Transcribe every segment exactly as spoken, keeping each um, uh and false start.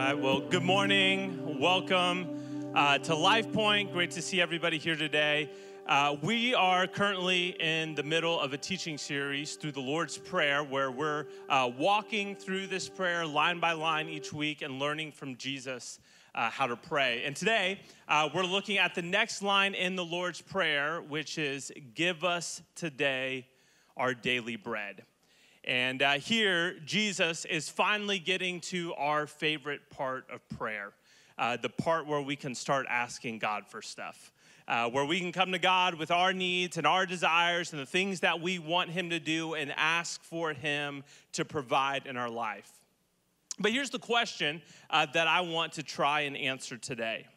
right, well, good morning. Welcome uh, to Life Point. Great to see everybody here today. Uh, we are currently in the middle of a teaching series through the Lord's Prayer, where we're uh, walking through this prayer line by line each week and learning from Jesus uh, how to pray. And today, uh, we're looking at the next line in the Lord's Prayer, which is, "Give us today our daily bread." And uh, here, Jesus is finally getting to our favorite part of prayer, uh, the part where we can start asking God for stuff, uh, where we can come to God with our needs and our desires and the things that we want him to do and ask for him to provide in our life. But here's the question uh, that I want to try and answer today.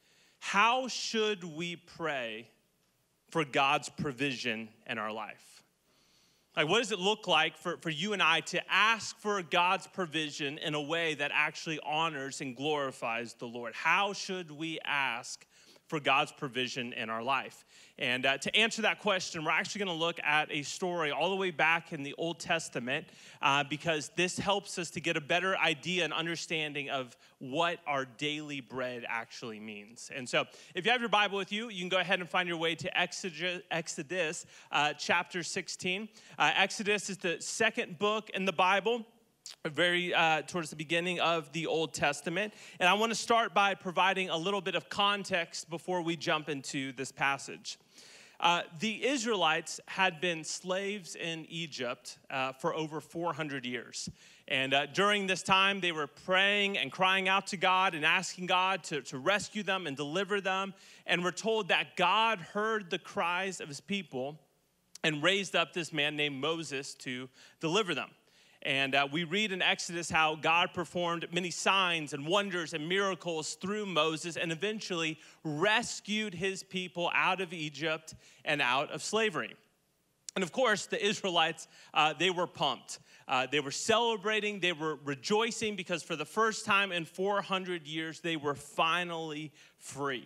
How should we pray for God's provision in our life? Like, what does it look like for, for you and I to ask for God's provision in a way that actually honors and glorifies the Lord? How should we ask for God's provision in our life? And uh, to answer that question, we're actually going to look at a story all the way back in the Old Testament uh, because this helps us to get a better idea and understanding of what our daily bread actually means. And so if you have your Bible with you, you can go ahead and find your way to Exodus, Exodus uh, chapter sixteen. Uh, Exodus is the second book in the Bible, very uh, towards the beginning of the Old Testament. And I want to start by providing a little bit of context before we jump into this passage. Uh, the Israelites had been slaves in Egypt uh, for over four hundred years. And uh, during this time, they were praying and crying out to God and asking God to, to rescue them and deliver them. And we're told that God heard the cries of his people and raised up this man named Moses to deliver them. And uh, we read in Exodus how God performed many signs and wonders and miracles through Moses and eventually rescued his people out of Egypt and out of slavery. And of course, the Israelites, uh, they were pumped. Uh, they were celebrating, they were rejoicing because for the first time in four hundred years, they were finally free.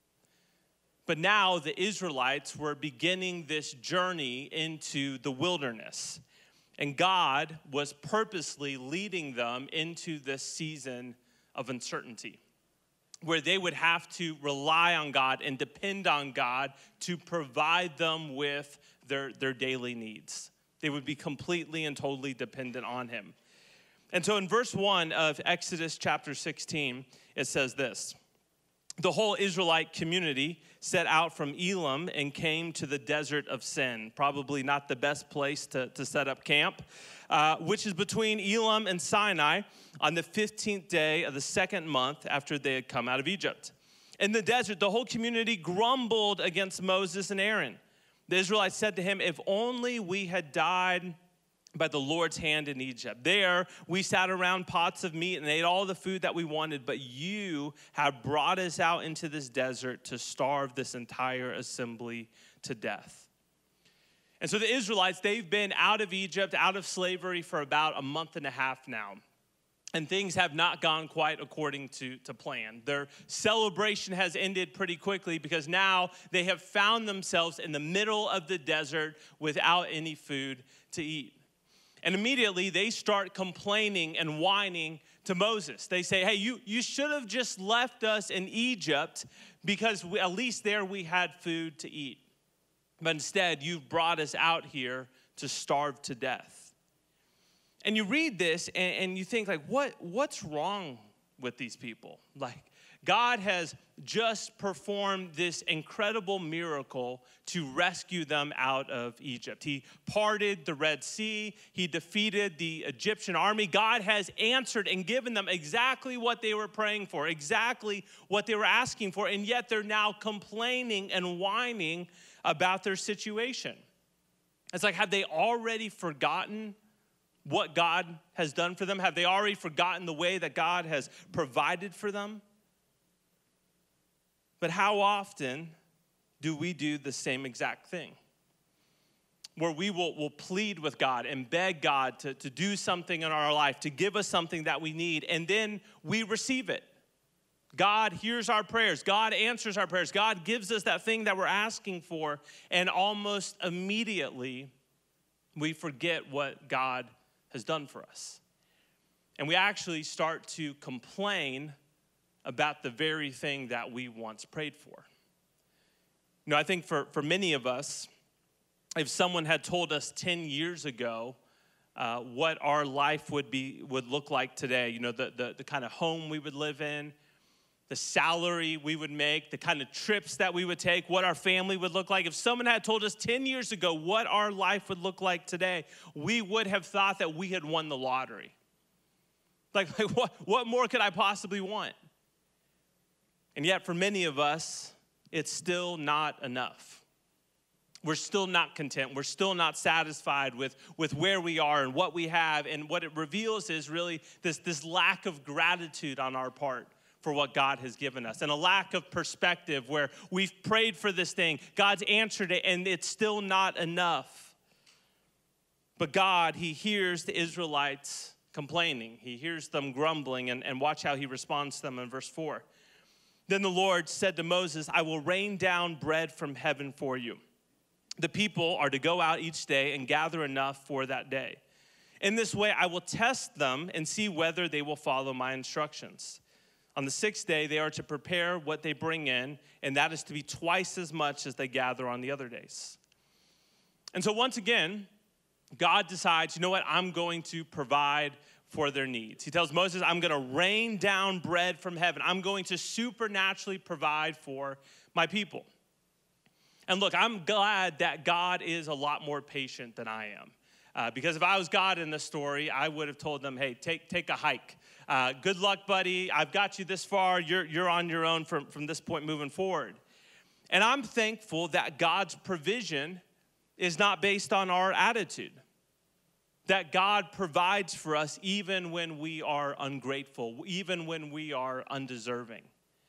But now the Israelites were beginning this journey into the wilderness. And God was purposely leading them into this season of uncertainty, where they would have to rely on God and depend on God to provide them with their, their daily needs. They would be completely and totally dependent on him. And so in verse one of Exodus chapter sixteen, it says this: "The whole Israelite community set out from Elim and came to the desert of Sin." Probably not the best place to, to set up camp, uh, which is between Elim and Sinai, on the fifteenth day of the second month after they had come out of Egypt. In the desert, the whole community grumbled against Moses and Aaron. The Israelites said to him, "If only we had died by the Lord's hand in Egypt. There we sat around pots of meat and ate all the food that we wanted, but you have brought us out into this desert to starve this entire assembly to death." And so the Israelites, they've been out of Egypt, out of slavery for about a month and a half now. And things have not gone quite according to, to plan. Their celebration has ended pretty quickly because now they have found themselves in the middle of the desert without any food to eat. And immediately they start complaining and whining to Moses. They say, "Hey, you, you should have just left us in Egypt because we, at least there we had food to eat. But instead, you've brought us out here to starve to death." And you read this and, and you think, like, what, what's wrong with these people? Like, God has just performed this incredible miracle to rescue them out of Egypt. He parted the Red Sea. He defeated the Egyptian army. God has answered and given them exactly what they were praying for, exactly what they were asking for, and yet they're now complaining and whining about their situation. It's like, have they already forgotten what God has done for them? Have they already forgotten the way that God has provided for them? But how often do we do the same exact thing? Where we will, will plead with God and beg God to, to do something in our life, to give us something that we need, and then we receive it. God hears our prayers. God answers our prayers. God gives us that thing that we're asking for, and almost immediately we forget what God has done for us. And we actually start to complain about the very thing that we once prayed for. You know, I think for, for many of us, if someone had told us ten years ago uh, what our life would be would look like today, you know, the, the, the kind of home we would live in, the salary we would make, the kind of trips that we would take, what our family would look like. If someone had told us ten years ago what our life would look like today, we would have thought that we had won the lottery. Like, like what, what more could I possibly want? And yet for many of us, it's still not enough. We're still not content. We're still not satisfied with, with where we are and what we have. And what it reveals is really this, this lack of gratitude on our part for what God has given us, and a lack of perspective where we've prayed for this thing, God's answered it, and it's still not enough. But God, he hears the Israelites complaining. He hears them grumbling, and, and watch how he responds to them in verse four. Then the Lord said to Moses, I will rain down bread from heaven for you. The people are to go out each day and gather enough for that day. In this way, I will test them and see whether they will follow my instructions. On the sixth day, they are to prepare what they bring in, and that is to be twice as much as they gather on the other days. And so once again, God decides, you know what, I'm going to provide for their needs. He tells Moses, I'm going to rain down bread from heaven. I'm going to supernaturally provide for my people. And look, I'm glad that God is a lot more patient than I am. Uh, because if I was God in this story, I would have told them, hey, take, take a hike. Uh, good luck, buddy. I've got you this far. You're, you're on your own from, from this point moving forward. And I'm thankful that God's provision is not based on our attitude. That God provides for us even when we are ungrateful, even when we are undeserving.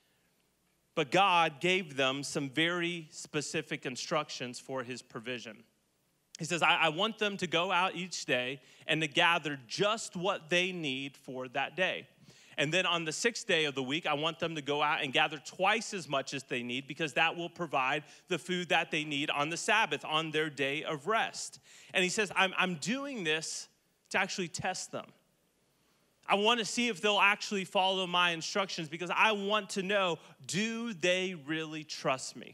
But God gave them some very specific instructions for his provision. He says, I, I want them to go out each day and to gather just what they need for that day. And then on the sixth day of the week, I want them to go out and gather twice as much as they need, because that will provide the food that they need on the Sabbath, on their day of rest. And he says, I'm, I'm doing this to actually test them. I want to see if they'll actually follow my instructions, because I want to know, do they really trust me?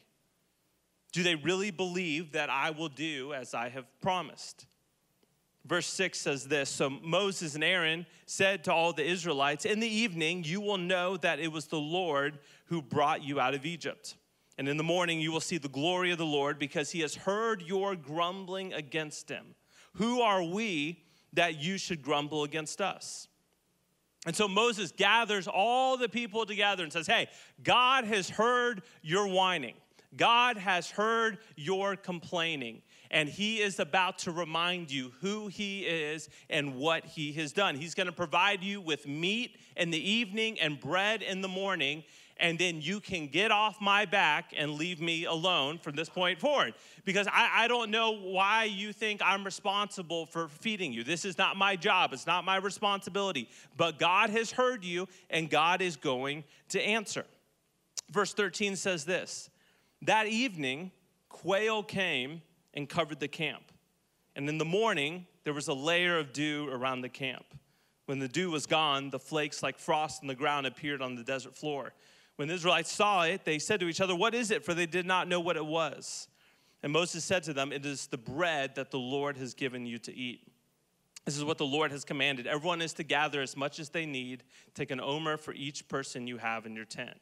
Do they really believe that I will do as I have promised? Verse six says this, so Moses and Aaron said to all the Israelites, in the evening you will know that it was the Lord who brought you out of Egypt. And in the morning you will see the glory of the Lord, because he has heard your grumbling against him. Who are we that you should grumble against us? And so Moses gathers all the people together and says, hey, God has heard your whining. God has heard your complaining, and he is about to remind you who he is and what he has done. He's going to provide you with meat in the evening and bread in the morning, and then you can get off my back and leave me alone from this point forward. Because I, I don't know why you think I'm responsible for feeding you. This is not my job. It's not my responsibility. But God has heard you, and God is going to answer. Verse thirteen says this, that evening, quail came and covered the camp. And in the morning, there was a layer of dew around the camp. When the dew was gone, the flakes like frost on the ground appeared on the desert floor. When the Israelites saw it, they said to each other, what is it? For they did not know what it was. And Moses said to them, it is the bread that the Lord has given you to eat. This is what the Lord has commanded. Everyone is to gather as much as they need. Take an omer for each person you have in your tent.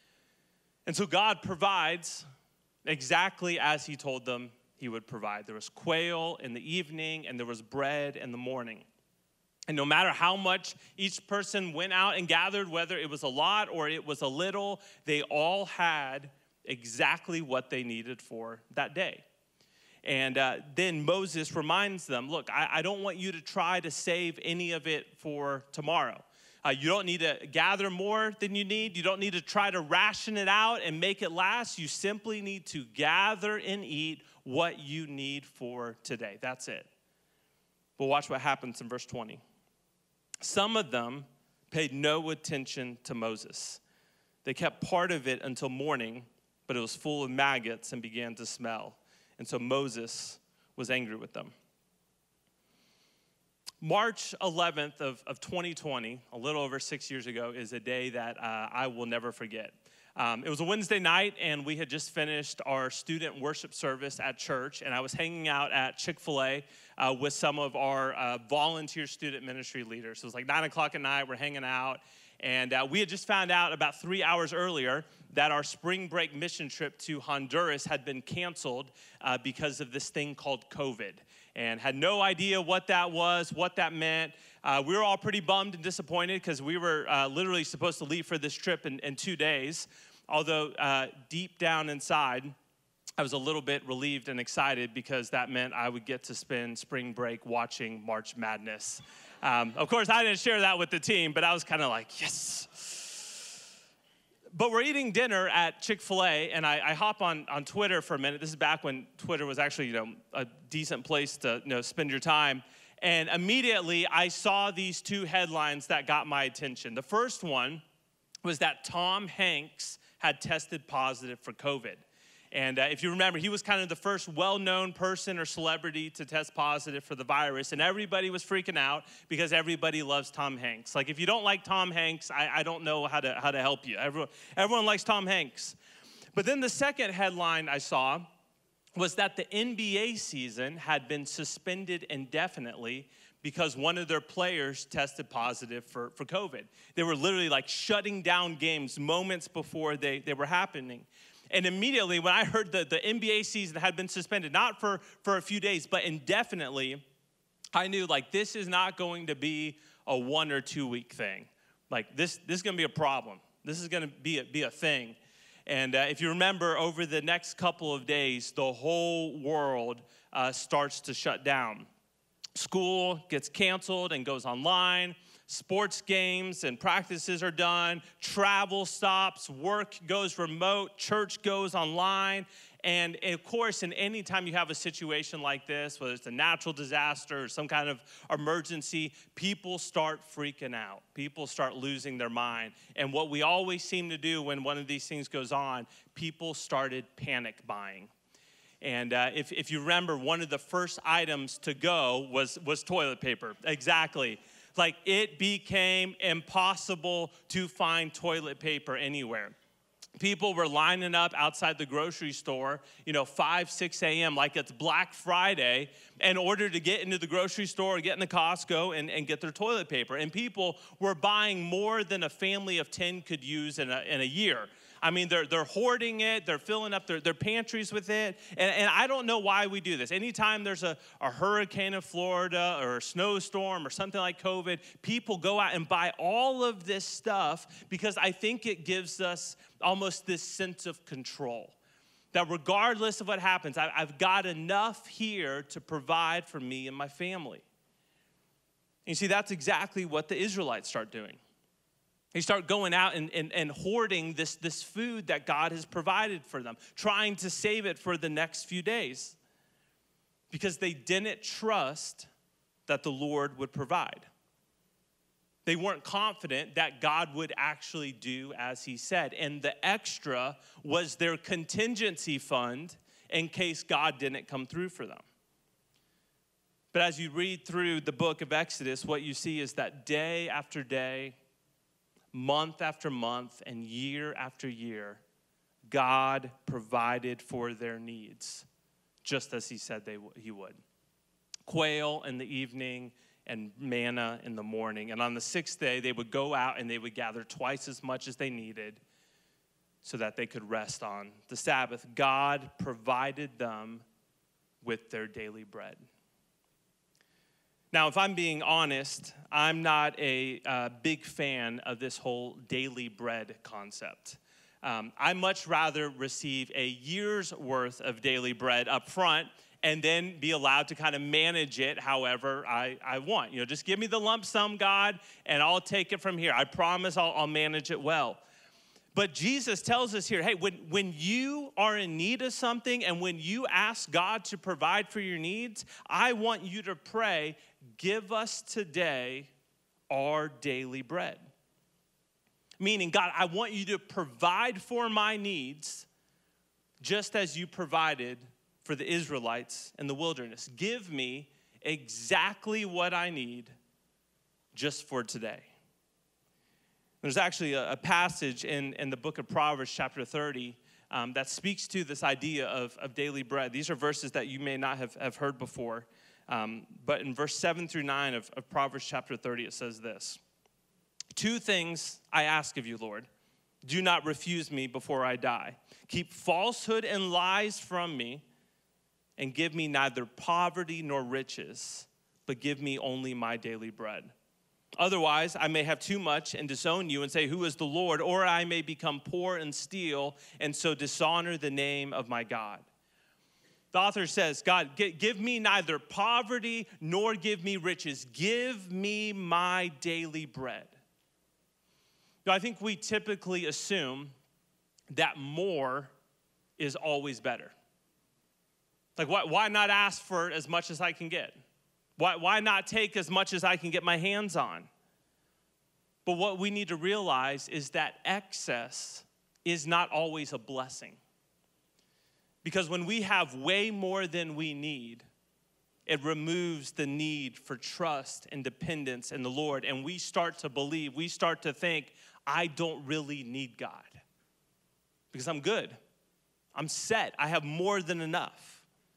And so God provides exactly as he told them he would provide. There was quail in the evening, and there was bread in the morning. And no matter how much each person went out and gathered, whether it was a lot or it was a little, they all had exactly what they needed for that day. And uh, then Moses reminds them, look, I, I don't want you to try to save any of it for tomorrow. Uh, you don't need to gather more than you need. You don't need to try to ration it out and make it last. You simply need to gather and eat what you need for today. That's it. But watch what happens in verse twenty. Some of them paid no attention to Moses. They kept part of it until morning, but it was full of maggots and began to smell. And so Moses was angry with them. March eleventh of, of twenty twenty, a little over six years ago, is a day that uh, I will never forget. Um, it was a Wednesday night, and we had just finished our student worship service at church, and I was hanging out at Chick-fil-A uh, with some of our uh, volunteer student ministry leaders. So it was like nine o'clock at night, we're hanging out, and uh, we had just found out about three hours earlier that our spring break mission trip to Honduras had been canceled uh, because of this thing called COVID, and had no idea what that was, what that meant. Uh, we were all pretty bummed and disappointed because we were uh, literally supposed to leave for this trip in, in two days. Although uh, deep down inside, I was a little bit relieved and excited because that meant I would get to spend spring break watching March Madness. Um, of course, I didn't share that with the team, but I was kind of like, yes. But we're eating dinner at Chick-fil-A, and I, I hop on, on Twitter for a minute. This is back when Twitter was actually, you know, a decent place to, you know, spend your time. And immediately, I saw these two headlines that got my attention. The first one was that Tom Hanks had tested positive for COVID. And uh, if you remember, he was kind of the first well-known person or celebrity to test positive for the virus. And everybody was freaking out because everybody loves Tom Hanks. Like, if you don't like Tom Hanks, I, I don't know how to, how to help you. Everyone, everyone likes Tom Hanks. But then the second headline I saw was that the N B A season had been suspended indefinitely because one of their players tested positive for, for COVID. They were literally like shutting down games moments before they, they were happening. And immediately when I heard that the N B A season had been suspended, not for, for a few days, but indefinitely, I knew like this is not going to be a one or two week thing. Like this, this is gonna be a problem. This is gonna be a, be a thing. And uh, if you remember, over the next couple of days, the whole world uh, starts to shut down. School gets canceled and goes online. Sports games and practices are done. Travel stops. Work goes remote. Church goes online. And of course, in any time you have a situation like this, whether it's a natural disaster or some kind of emergency, people start freaking out. People start losing their mind. And what we always seem to do when one of these things goes on, people started panic buying. And uh, if, if you remember, one of the first items to go was, was toilet paper. Exactly. Like, it became impossible to find toilet paper anywhere. People were lining up outside the grocery store, you know, five, six a.m. like it's Black Friday in order to get into the grocery store, get into Costco, and, and get their toilet paper. And people were buying more than a family of ten could use in a, in a year. I mean, they're they're hoarding it. They're filling up their, their pantries with it. And, and I don't know why we do this. Anytime there's a, a hurricane in Florida or a snowstorm or something like COVID, people go out and buy all of this stuff because I think it gives us almost this sense of control. That regardless of what happens, I, I've got enough here to provide for me and my family. And you see, that's exactly what the Israelites start doing. They start going out and, and, and hoarding this, this food that God has provided for them, trying to save it for the next few days because they didn't trust that the Lord would provide. They weren't confident that God would actually do as he said. And the extra was their contingency fund in case God didn't come through for them. But as you read through the book of Exodus, what you see is that day after day, month after month, and year after year, God provided for their needs, just as he said they w- he would. Quail in the evening and manna in the morning. And on the sixth day, they would go out and they would gather twice as much as they needed so that they could rest on the Sabbath. God provided them with their daily bread. Now, if I'm being honest, I'm not a uh, big fan of this whole daily bread concept. Um, I much rather receive a year's worth of daily bread up front and then be allowed to kind of manage it however I, I want. You know, just give me the lump sum, God, and I'll take it from here. I promise I'll, I'll manage it well. But Jesus tells us here, hey, when, when you are in need of something and when you ask God to provide for your needs, I want you to pray, give us today our daily bread. Meaning, God, I want you to provide for my needs just as you provided for the Israelites in the wilderness. Give me exactly what I need just for today. There's actually a, a passage in, in the book of Proverbs, chapter thirty, um, that speaks to this idea of, of daily bread. These are verses that you may not have, have heard before. Um, but in verse seven through nine of, of Proverbs chapter thirty, it says this: Two things I ask of you, Lord. Do not refuse me before I die. Keep falsehood and lies from me, and give me neither poverty nor riches, but give me only my daily bread. Otherwise, I may have too much and disown you and say, who is the Lord? Or I may become poor and steal, and so dishonor the name of my God. The author says, God, give me neither poverty nor give me riches. Give me my daily bread. Now, I think we typically assume that more is always better. Like, why, why not ask for as much as I can get? Why, why not take as much as I can get my hands on? But what we need to realize is that excess is not always a blessing. Because when we have way more than we need, it removes the need for trust and dependence in the Lord. And we start to believe, we start to think, I don't really need God. Because I'm good. I'm set. I have more than enough.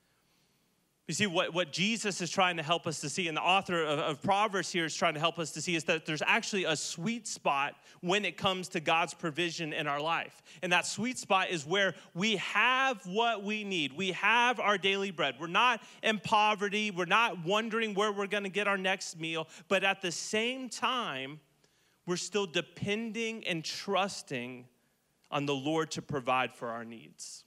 You see, what, what Jesus is trying to help us to see, and the author of, of Proverbs here is trying to help us to see, is that there's actually a sweet spot when it comes to God's provision in our life. And that sweet spot is where we have what we need. We have our daily bread. We're not in poverty. We're not wondering where we're going to get our next meal. But at the same time, we're still depending and trusting on the Lord to provide for our needs.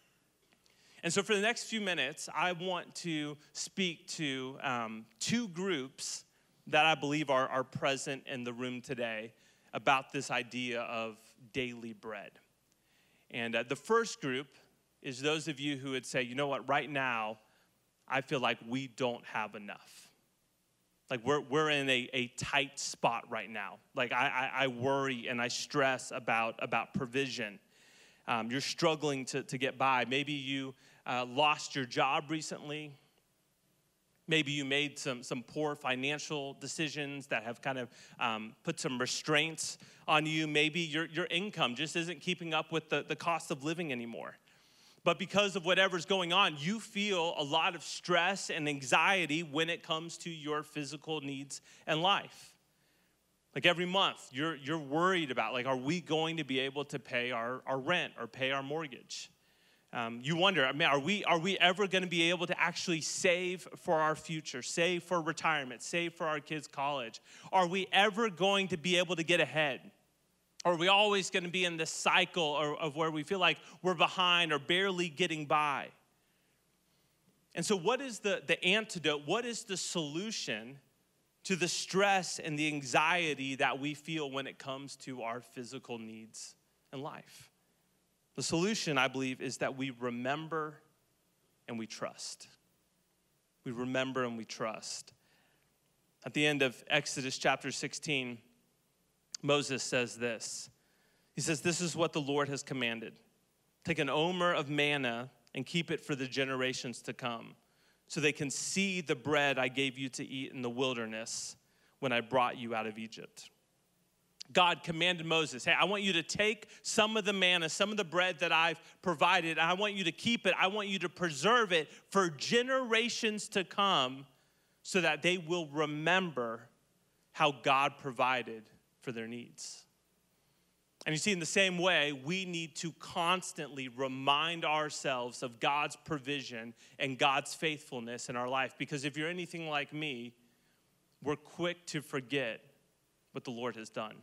And so for the next few minutes, I want to speak to um, two groups that I believe are, are present in the room today about this idea of daily bread. And uh, the first group is those of you who would say, you know what, right now, I feel like we don't have enough. Like we're we're in a, a tight spot right now. Like I, I, I worry and I stress about, about provision. Um, you're struggling to, to get by. Maybe you uh, lost your job recently. Maybe you made some, some poor financial decisions that have kind of um, put some restraints on you. Maybe your, your income just isn't keeping up with the, the cost of living anymore. But because of whatever's going on, you feel a lot of stress and anxiety when it comes to your physical needs and life. Like every month, you're you're worried about, like, are we going to be able to pay our, our rent or pay our mortgage? Um, you wonder, I mean, are we are we ever going to be able to actually save for our future, save for retirement, save for our kids' college? Are we ever going to be able to get ahead? Or are we always going to be in this cycle of, of where we feel like we're behind or barely getting by? And so what is the, the antidote? What is the solution to the stress and the anxiety that we feel when it comes to our physical needs in life? The solution, I believe, is that we remember and we trust. We remember and we trust. At the end of Exodus chapter sixteen, Moses says this. He says, this is what the Lord has commanded. Take an omer of manna and keep it for the generations to come, so they can see the bread I gave you to eat in the wilderness when I brought you out of Egypt. God commanded Moses, hey, I want you to take some of the manna, some of the bread that I've provided, and I want you to keep it. I want you to preserve it for generations to come so that they will remember how God provided for their needs. And you see, in the same way, we need to constantly remind ourselves of God's provision and God's faithfulness in our life. Because if you're anything like me, we're quick to forget what the Lord has done.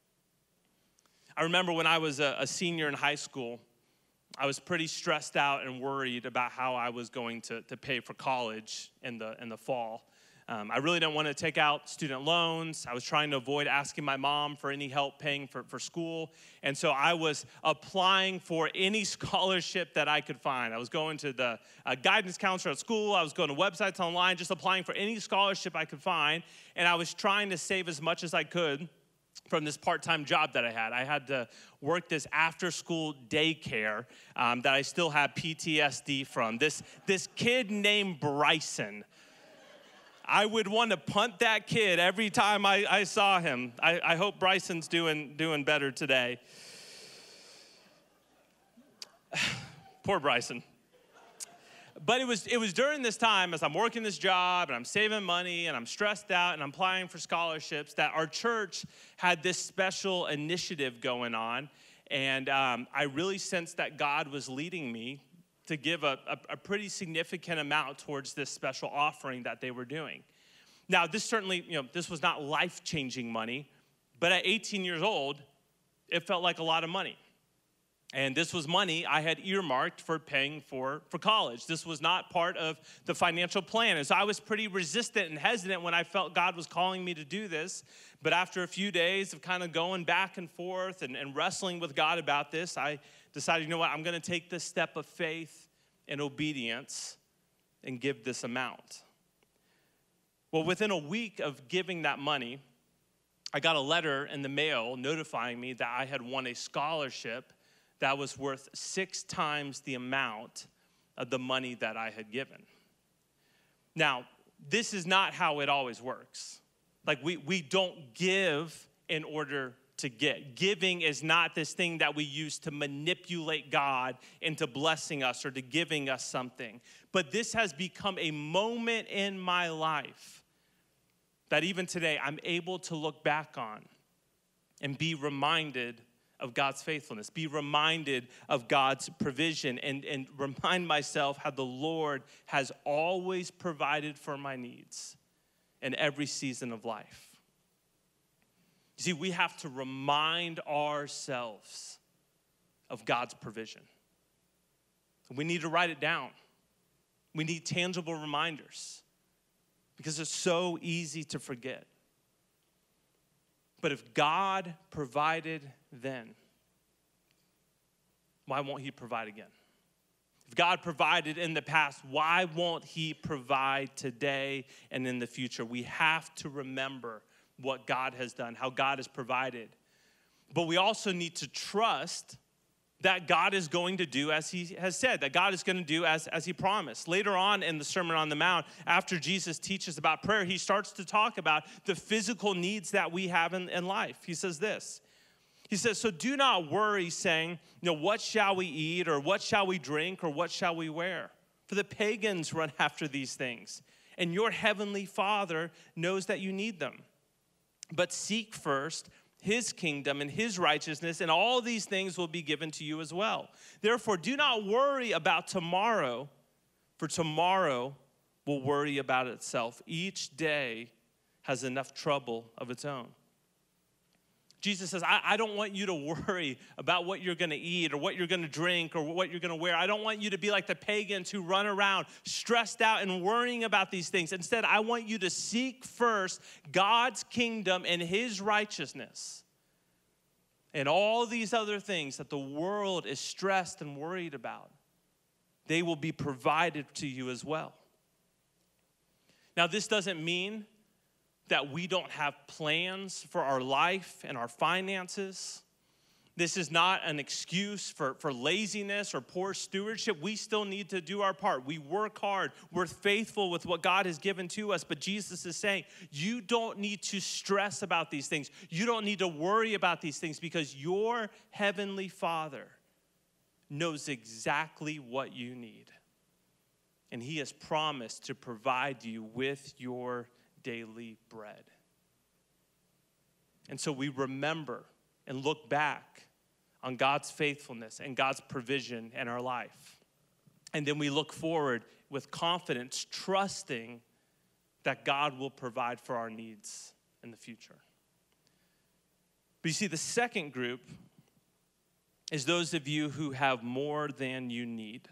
I remember when I was a, a senior in high school, I was pretty stressed out and worried about how I was going to, to pay for college in the, in the fall. Um, I really didn't want to take out student loans. I was trying to avoid asking my mom for any help paying for, for school. And so I was applying for any scholarship that I could find. I was going to the uh, guidance counselor at school. I was going to websites online, just applying for any scholarship I could find. And I was trying to save as much as I could from this part-time job that I had. I had to work this after-school daycare um, that I still have P T S D from. This, this kid named Bryson. I would want to punt that kid every time I, I saw him. I, I hope Bryson's doing, doing better today. Poor Bryson. But it was, it was during this time as I'm working this job and I'm saving money and I'm stressed out and I'm applying for scholarships that our church had this special initiative going on. And um, I really sensed that God was leading me to give a, a, a pretty significant amount towards this special offering that they were doing. Now, this certainly, you know, this was not life-changing money, but at eighteen years old, it felt like a lot of money. And this was money I had earmarked for paying for, for college. This was not part of the financial plan. And so I was pretty resistant and hesitant when I felt God was calling me to do this. But after a few days of kind of going back and forth and, and wrestling with God about this, I decided, you know what, I'm going to take this step of faith and obedience and give this amount. Well, within a week of giving that money, I got a letter in the mail notifying me that I had won a scholarship that was worth six times the amount of the money that I had given. Now, this is not how it always works. Like, we, we don't give in order to get. Giving is not this thing that we use to manipulate God into blessing us or to giving us something. But this has become a moment in my life that even today I'm able to look back on and be reminded of God's faithfulness, be reminded of God's provision, and, and remind myself how the Lord has always provided for my needs in every season of life. You see, we have to remind ourselves of God's provision. We need to write it down. We need tangible reminders because it's so easy to forget. But if God provided then, why won't he provide again? If God provided in the past, why won't he provide today and in the future? We have to remember what God has done, how God has provided. But we also need to trust that God is going to do as he has said, that God is going to do as, as he promised. Later on in the Sermon on the Mount, after Jesus teaches about prayer, he starts to talk about the physical needs that we have in, in life. He says this. He says, so do not worry saying, you know, what shall we eat or what shall we drink or what shall we wear? For the pagans run after these things, and your heavenly Father knows that you need them. But seek first his kingdom and his righteousness, and all these things will be given to you as well. Therefore, do not worry about tomorrow, for tomorrow will worry about itself. Each day has enough trouble of its own. Jesus says, I, I don't want you to worry about what you're going to eat or what you're going to drink or what you're going to wear. I don't want you to be like the pagans who run around stressed out and worrying about these things. Instead, I want you to seek first God's kingdom and his righteousness. And all these other things that the world is stressed and worried about, they will be provided to you as well. Now, this doesn't mean that we don't have plans for our life and our finances. This is not an excuse for, for laziness or poor stewardship. We still need to do our part. We work hard. We're faithful with what God has given to us. But Jesus is saying, you don't need to stress about these things. You don't need to worry about these things because your heavenly Father knows exactly what you need. And he has promised to provide you with your daily bread. And so we remember and look back on God's faithfulness and God's provision in our life. And then we look forward with confidence, trusting that God will provide for our needs in the future. But you see, the second group is those of you who have more than you need.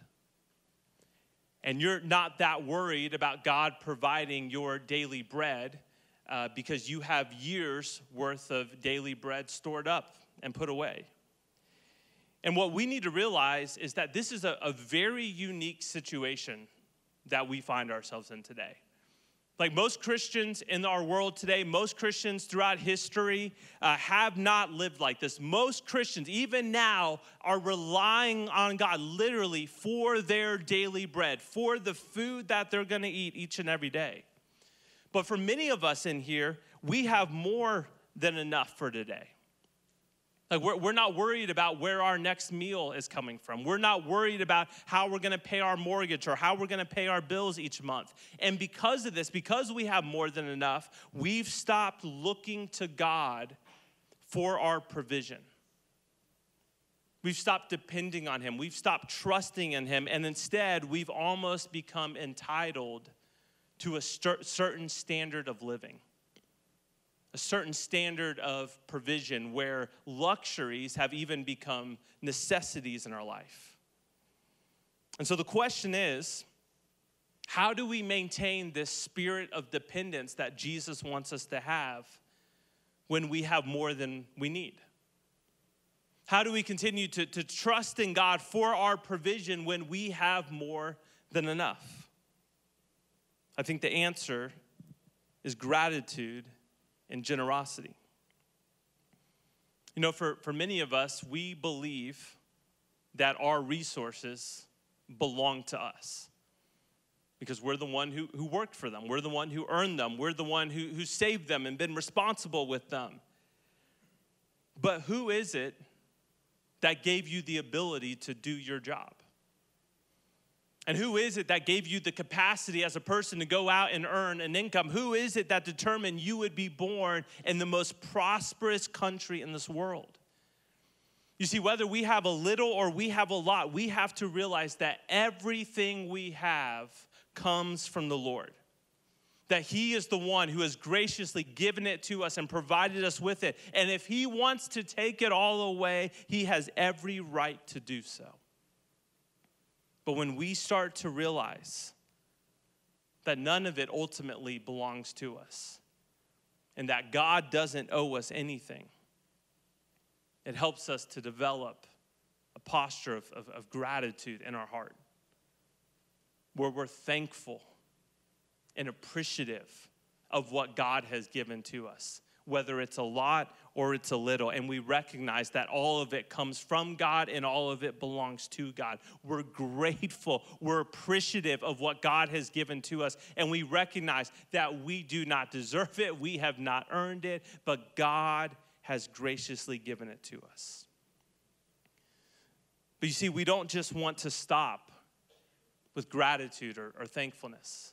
And you're not that worried about God providing your daily bread uh, because you have years worth of daily bread stored up and put away. And what we need to realize is that this is a, a very unique situation that we find ourselves in today. Like most Christians in our world today, most Christians throughout history uh, have not lived like this. Most Christians, even now, are relying on God literally for their daily bread, for the food that they're going to eat each and every day. But for many of us in here, we have more than enough for today. Like we're, we're not worried about where our next meal is coming from. We're not worried about how we're gonna pay our mortgage or how we're gonna pay our bills each month. And because of this, because we have more than enough, we've stopped looking to God for our provision. We've stopped depending on him. We've stopped trusting in him. And instead, we've almost become entitled to a cer- certain standard of living. A certain standard of provision where luxuries have even become necessities in our life. And so the question is, how do we maintain this spirit of dependence that Jesus wants us to have when we have more than we need? How do we continue to, to trust in God for our provision when we have more than enough? I think the answer is gratitude and generosity. You know, for, for many of us, we believe that our resources belong to us because we're the one who, who worked for them. We're the one who earned them. We're the one who, who saved them and been responsible with them. But who is it that gave you the ability to do your job? And who is it that gave you the capacity as a person to go out and earn an income? Who is it that determined you would be born in the most prosperous country in this world? You see, whether we have a little or we have a lot, we have to realize that everything we have comes from the Lord. That he is the one who has graciously given it to us and provided us with it. And if he wants to take it all away, he has every right to do so. But when we start to realize that none of it ultimately belongs to us and that God doesn't owe us anything, it helps us to develop a posture of, of, of gratitude in our heart where we're thankful and appreciative of what God has given to us, whether it's a lot or it's a little. And we recognize that all of it comes from God and all of it belongs to God. We're grateful. We're appreciative of what God has given to us. And we recognize that we do not deserve it. We have not earned it, but God has graciously given it to us. But you see, we don't just want to stop with gratitude or, or thankfulness.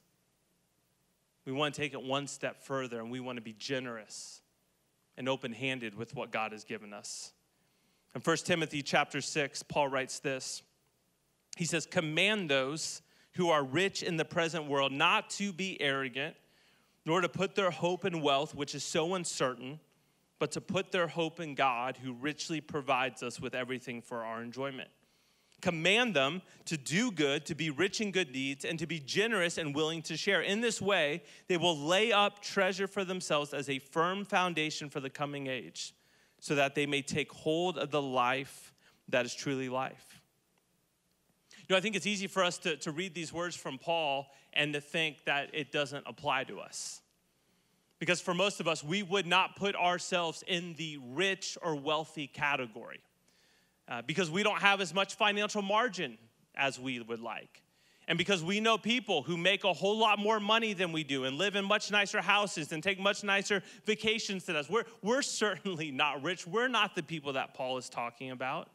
We want to take it one step further, and we want to be generous and open-handed with what God has given us. In First Timothy chapter six, Paul writes this. He says, "Command those who are rich in the present world not to be arrogant, nor to put their hope in wealth, which is so uncertain, but to put their hope in God, who richly provides us with everything for our enjoyment. Command them to do good, to be rich in good deeds, and to be generous and willing to share. In this way, they will lay up treasure for themselves as a firm foundation for the coming age, so that they may take hold of the life that is truly life." You know, I think it's easy for us to, to read these words from Paul and to think that it doesn't apply to us. Because for most of us, we would not put ourselves in the rich or wealthy category. Uh, because we don't have as much financial margin as we would like. And because we know people who make a whole lot more money than we do and live in much nicer houses and take much nicer vacations than us. We're, we're certainly not rich. We're not the people that Paul is talking about.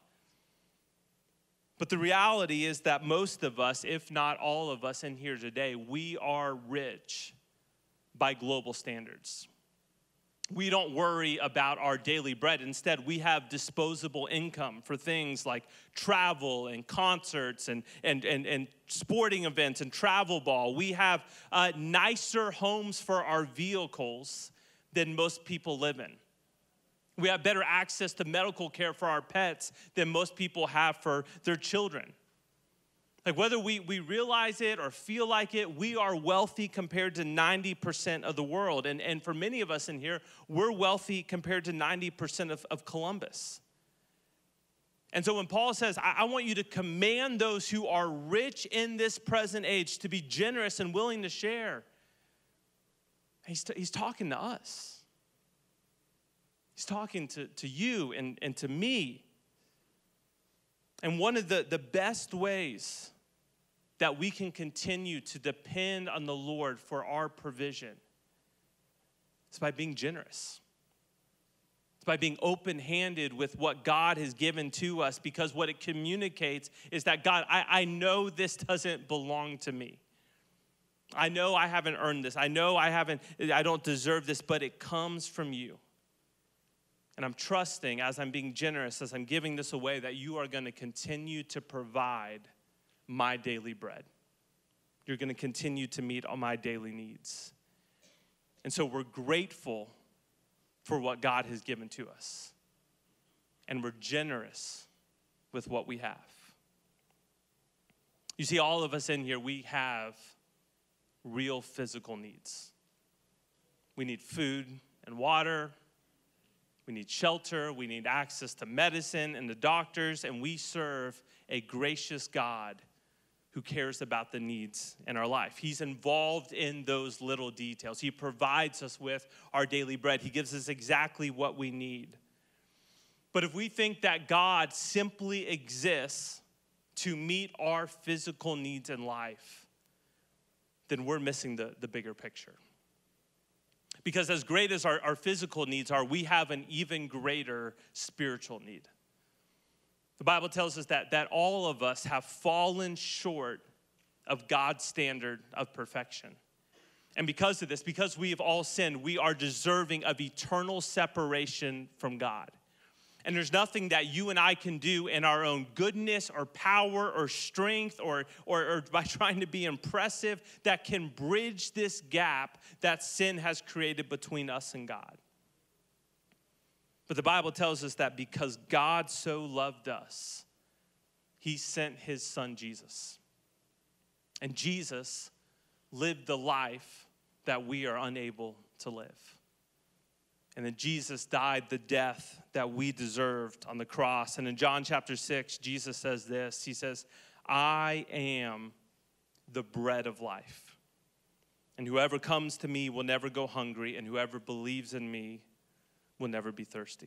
But the reality is that most of us, if not all of us in here today, we are rich by global standards. We don't worry about our daily bread. Instead, we have disposable income for things like travel and concerts and, and, and, and sporting events and travel ball. We have uh, nicer homes for our vehicles than most people live in. We have better access to medical care for our pets than most people have for their children. Like whether we, we realize it or feel like it, we are wealthy compared to ninety percent of the world. And, and for many of us in here, we're wealthy compared to ninety percent of, of Columbus. And so when Paul says, I, I want you to command those who are rich in this present age to be generous and willing to share, he's, t- he's talking to us. He's talking to, to you and, and to me. And one of the, the best ways that we can continue to depend on the Lord for our provision It's by being generous. It's by being open-handed with what God has given to us, because what it communicates is that, God, I, I know this doesn't belong to me. I know I haven't earned this. I know I haven't, I don't deserve this, but it comes from you. And I'm trusting, as I'm being generous, as I'm giving this away, that you are going to continue to provide my daily bread. You're going to continue to meet all my daily needs. And so we're grateful for what God has given to us. And we're generous with what we have. You see, all of us in here, we have real physical needs. We need food and water. We need shelter. We need access to medicine and the doctors. And we serve a gracious God who cares about the needs in our life. He's involved in those little details. He provides us with our daily bread. He gives us exactly what we need. But if we think that God simply exists to meet our physical needs in life, then we're missing the, the bigger picture. Because as great as our, our physical needs are, we have an even greater spiritual need. The Bible tells us that, that all of us have fallen short of God's standard of perfection. And because of this, because we have all sinned, we are deserving of eternal separation from God. And there's nothing that you and I can do in our own goodness or power or strength or, or, or by trying to be impressive that can bridge this gap that sin has created between us and God. But the Bible tells us that because God so loved us, he sent his son Jesus. And Jesus lived the life that we are unable to live. And then Jesus died the death that we deserved on the cross. And in John chapter six, Jesus says this. He says, I am the bread of life. And whoever comes to me will never go hungry, and whoever believes in me will never be thirsty.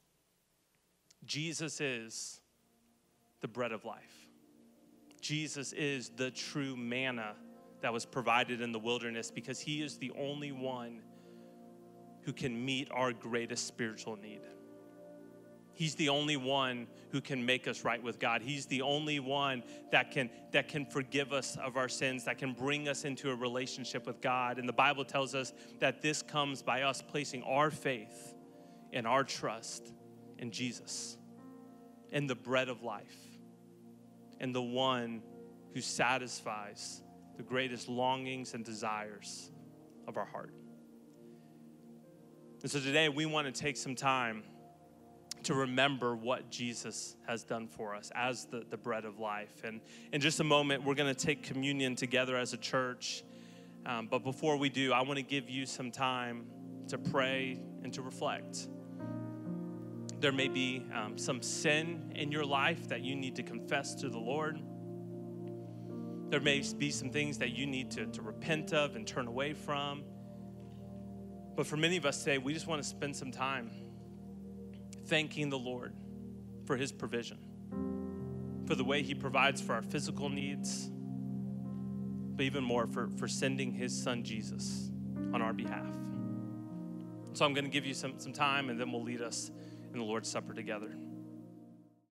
Jesus is the bread of life. Jesus is the true manna that was provided in the wilderness, because he is the only one who can meet our greatest spiritual need. He's the only one who can make us right with God. He's the only one that can, that can forgive us of our sins, that can bring us into a relationship with God. And the Bible tells us that this comes by us placing our faith and our trust in Jesus, in the bread of life, and the one who satisfies the greatest longings and desires of our heart. And so today we want to take some time to remember what Jesus has done for us as the, the bread of life. And in just a moment, we're going to take communion together as a church. Um, but before we do, I want to give you some time to pray and to reflect. There may be um, some sin in your life that you need to confess to the Lord. There may be some things that you need to, to repent of and turn away from. But for many of us today, we just want to spend some time thanking the Lord for his provision, for the way he provides for our physical needs, but even more for, for sending his son Jesus on our behalf. So I'm going to give you some, some time, and then we'll lead us in the Lord's Supper together.